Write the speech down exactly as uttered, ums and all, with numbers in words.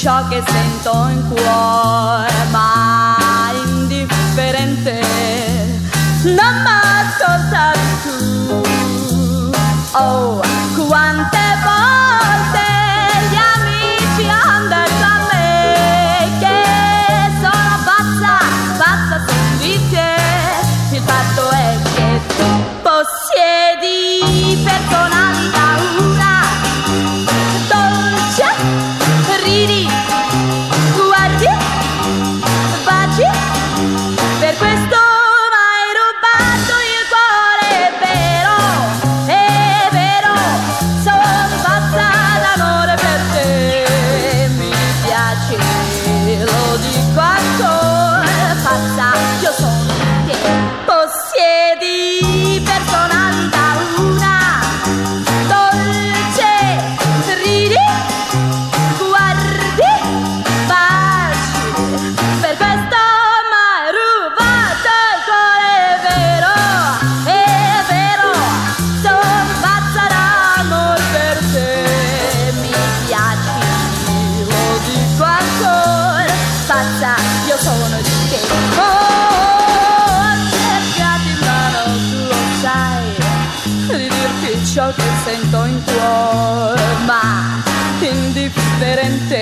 ciò che sento in cuore, ma indifferente non m'ascoltavi tu. Oh, quante volte gli amici hanno detto a me che sono pazza, pazza su di te. Il fatto è che tu possiedi personalità una, dolce, ridi, guardi, baci, per questo m'hai rubato il cuore. È vero, è vero, sono pazza d'amore per te. Mi piaci, lo dico ancora, pazza io sono di te. Possiedi personalità una, dolce, ridi, guardi, baci, per questo m'hai rubato il cuore. È vero, è vero, sono pazza d'amore per te. Mi piaci, lo dico ancora, pazza io sono di te. Oh, cercati in mano, tu lo sai, di dirti ciò che sento in cuore, ma indifferente